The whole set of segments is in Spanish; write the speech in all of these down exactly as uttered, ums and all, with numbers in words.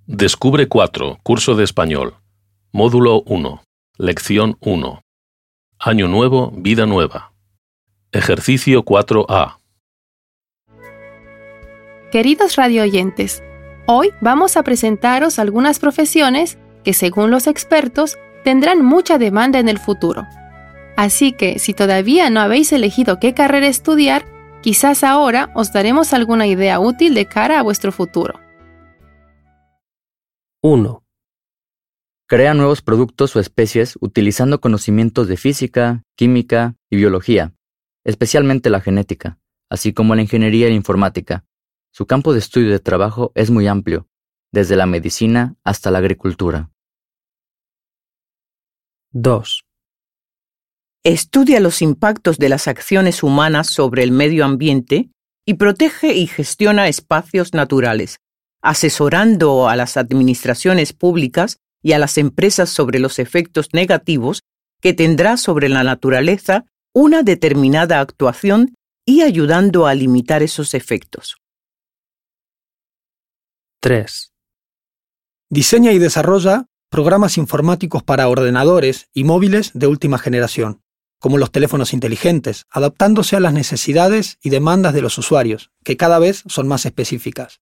Descubre cuatro, curso de español. Módulo uno, lección uno. Año nuevo, vida nueva. Ejercicio cuatro A. Queridos radioyentes, hoy vamos a presentaros algunas profesiones que, según los expertos, tendrán mucha demanda en el futuro. Así que, si todavía no habéis elegido qué carrera estudiar, quizás ahora os daremos alguna idea útil de cara a vuestro futuro. uno. Crea nuevos productos o especies utilizando conocimientos de física, química y biología, especialmente la genética, así como la ingeniería e informática. Su campo de estudio y de trabajo es muy amplio, desde la medicina hasta la agricultura. dos. Estudia los impactos de las acciones humanas sobre el medio ambiente y protege y gestiona espacios naturales, asesorando a las administraciones públicas y a las empresas sobre los efectos negativos que tendrá sobre la naturaleza una determinada actuación y ayudando a limitar esos efectos. tres. Diseña y desarrolla programas informáticos para ordenadores y móviles de última generación, como los teléfonos inteligentes, adaptándose a las necesidades y demandas de los usuarios, que cada vez son más específicas.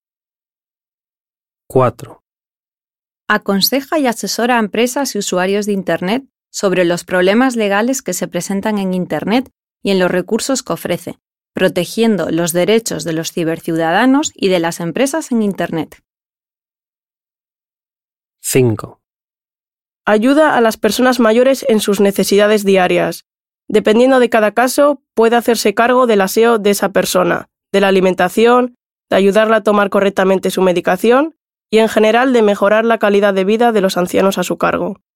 cuatro. Aconseja y asesora a empresas y usuarios de Internet sobre los problemas legales que se presentan en Internet y en los recursos que ofrece, protegiendo los derechos de los ciberciudadanos y de las empresas en Internet. cinco. Ayuda a las personas mayores en sus necesidades diarias. Dependiendo de cada caso, puede hacerse cargo del aseo de esa persona, de la alimentación, de ayudarla a tomar correctamente su medicación y en general de mejorar la calidad de vida de los ancianos a su cargo.